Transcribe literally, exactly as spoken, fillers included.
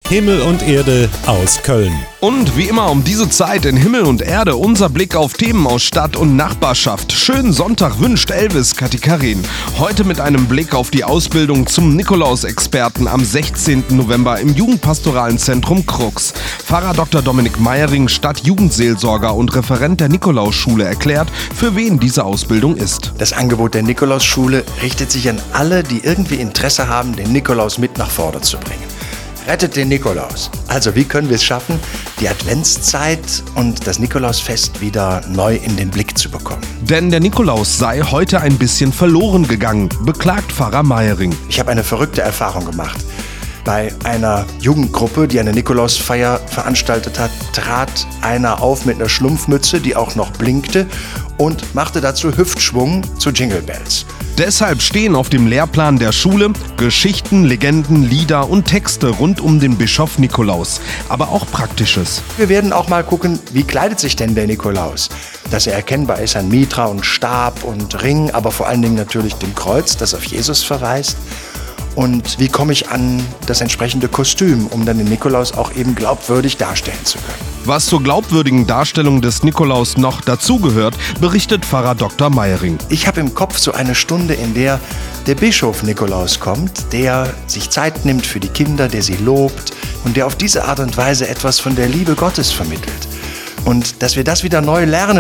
Himmel und Erde aus Köln. Und wie immer um diese Zeit in Himmel und Erde unser Blick auf Themen aus Stadt und Nachbarschaft. Schönen Sonntag wünscht Elvis Katikarin. Heute mit einem Blick auf die Ausbildung zum Nikolaus-Experten am sechzehnten November im Jugendpastoralen Zentrum Krux. Pfarrer Doktor Dominik Meiering, Stadtjugendseelsorger und Referent der Nikolausschule, erklärt, für wen diese Ausbildung ist. Das Angebot der Nikolausschule richtet sich an alle, die irgendwie Interesse haben, den Nikolaus mit nach vorne zu bringen. Rettet den Nikolaus. Also wie können wir es schaffen, die Adventszeit und das Nikolausfest wieder neu in den Blick zu bekommen? Denn der Nikolaus sei heute ein bisschen verloren gegangen, beklagt Pfarrer Meiering. Ich habe eine verrückte Erfahrung gemacht. Bei einer Jugendgruppe, die eine Nikolausfeier veranstaltet hat, trat einer auf mit einer Schlumpfmütze, die auch noch blinkte, und machte dazu Hüftschwung zu Jingle Bells. Deshalb stehen auf dem Lehrplan der Schule Geschichten, Legenden, Lieder und Texte rund um den Bischof Nikolaus, aber auch Praktisches. Wir werden auch mal gucken, wie kleidet sich denn der Nikolaus? Dass er erkennbar ist an Mitra und Stab und Ring, aber vor allen Dingen natürlich dem Kreuz, das auf Jesus verweist. Und wie komme ich an das entsprechende Kostüm, um dann den Nikolaus auch eben glaubwürdig darstellen zu können? Was zur glaubwürdigen Darstellung des Nikolaus noch dazugehört, berichtet Pfarrer Doktor Meiering. Ich habe im Kopf so eine Stunde, in der der Bischof Nikolaus kommt, der sich Zeit nimmt für die Kinder, der sie lobt und der auf diese Art und Weise etwas von der Liebe Gottes vermittelt. Und dass wir das wieder neu lernen